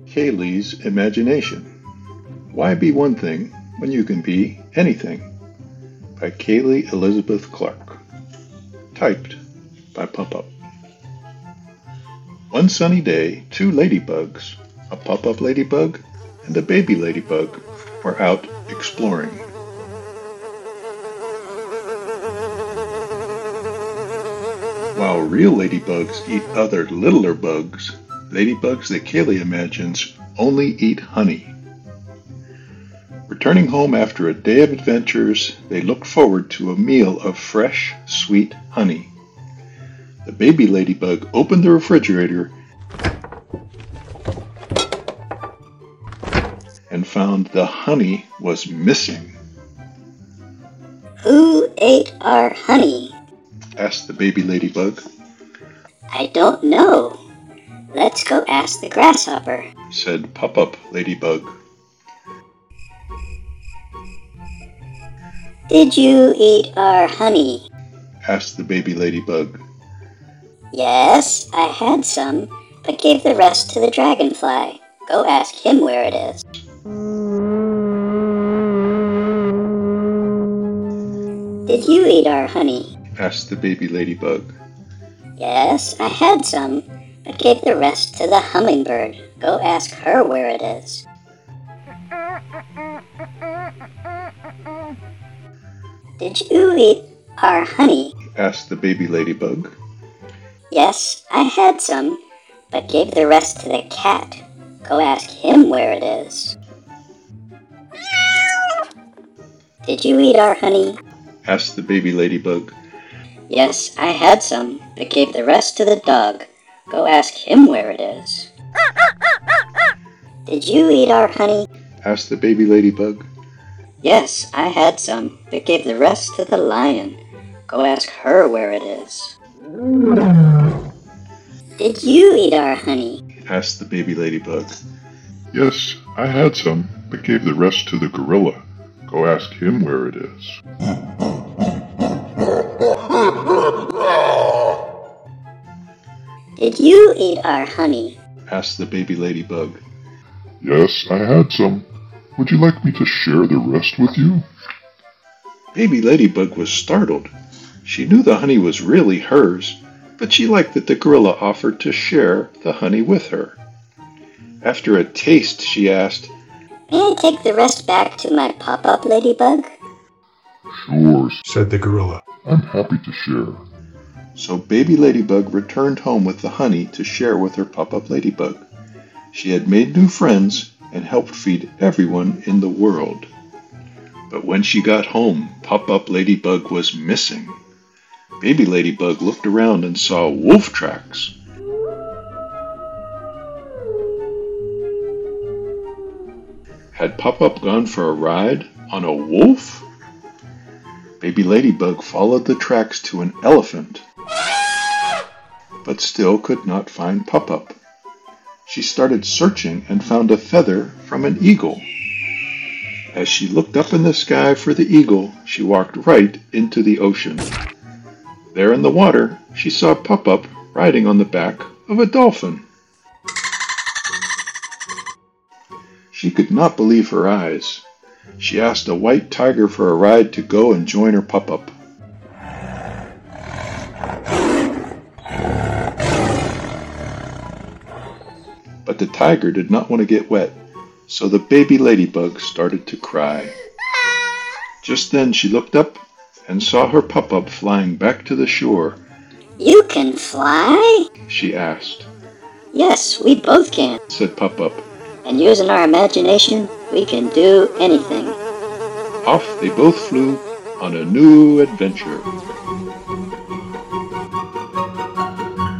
Kaylee's Imagination. Why be one thing when you can be anything? By Kaylee Elizabeth Clark. Typed by Pop-Up. One sunny day, two ladybugs, a Pop-Up ladybug and a baby ladybug, were out exploring. While real ladybugs eat other littler bugs, ladybugs that Kaylee imagines only eat honey. Returning home after a day of adventures, they looked forward to a meal of fresh, sweet honey. The baby ladybug opened the refrigerator and found the honey was missing. "Who ate our honey?" asked the baby ladybug. "I don't know. Let's go ask the grasshopper," said Pop-Up ladybug. "Did you eat our honey?" asked the baby ladybug. "Yes, I had some, but gave the rest to the dragonfly. Go ask him where it is." "Did you eat our honey?" asked the baby ladybug. "Yes, I had some, but gave the rest to the hummingbird. Go ask her where it is." "Did you eat our honey?" asked the baby ladybug. "Yes, I had some, but gave the rest to the cat. Go ask him where it is." "Did you eat our honey?" asked the baby ladybug. "Yes, I had some, but gave the rest to the dog. Go ask him where it is." "Did you eat our honey?" asked the baby ladybug. "Yes, I had some, but gave the rest to the lion. Go ask her where it is." "Did you eat our honey?" asked the baby ladybug. Yes, I had some, but gave the rest to the gorilla. Go ask him where it is. "Did you eat our honey?" asked the baby ladybug. Yes, I had some. Would you like me to share the rest with you? Baby ladybug was startled. She knew the honey was really hers, but she liked that the gorilla offered to share the honey with her. After a taste, she asked, "May I take the rest back to my Pop-Up ladybug?" Sure, said the gorilla. I'm happy to share. So baby ladybug returned home with the honey to share with her Pop-Up ladybug. She had made new friends and helped feed everyone in the world. But when she got home, Pop-Up ladybug was missing. Baby ladybug looked around and saw wolf tracks. Had Pop-Up gone for a ride on a wolf? Baby ladybug followed the tracks to an elephant, but still could not find Pop-Up. She started searching and found a feather from an eagle. As she looked up in the sky for the eagle, she walked right into the ocean. There in the water, she saw Pop-Up riding on the back of a dolphin. She could not believe her eyes. She asked a white tiger for a ride to go and join her Pop-Up. But the tiger did not want to get wet, so the baby ladybug started to cry. Just then she looked up and saw her Pop-Up flying back to the shore. "You can fly?" she asked. "Yes, we both can. Said Pop-Up. And using our imagination, we can do anything." Off they both flew on a new adventure.